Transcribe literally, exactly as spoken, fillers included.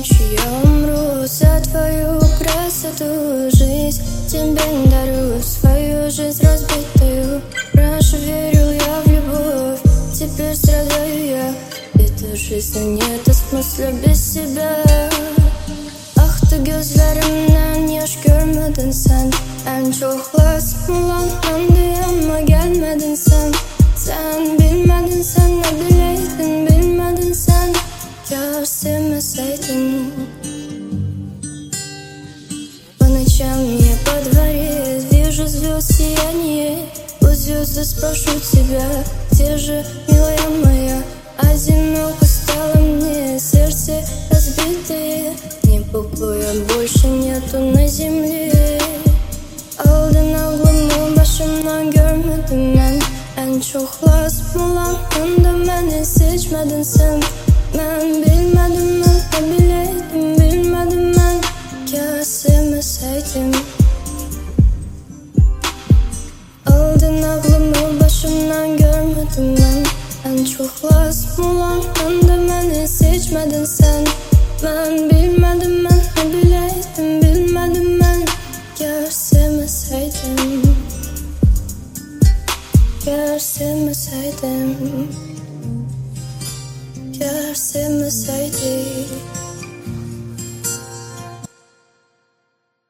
ночью я умру за твою красоту. Жизнь тебе дарю, свою жизнь разбитую. Раньше верил я в любовь, теперь страдаю я. Этой жизни нет смысла без себя. Aktı gözlerimden yaş görmedin sen. En çok lazım olan andı ama gelmedin sen. Sen bilmedin, sen ne bileydin, bilmedin sen. Ya sevmeseydin. По ночам я по дворе вижу звезд сияние. У звезды спрошу тебя, где же, милая моя? Одиноко стало мне, сердце разбитое. Не покоя больше нету на земле. Aldın aklımı başımdan görmedim ben. En çok lazım olan anda beni seçmedin sen. Ben bilmedim, ben ne bileydim, bilmedim ben. Ya sevmeseydim. Aldın aklımı başımdan görmedim ben. En çok lazım olan anda beni seçmedin sen. Ben bilmedim, ben ne bileydim, bilmedim ben. Ya sevmeseydim. Ya sevmeseydim. Ya sevmeseydim.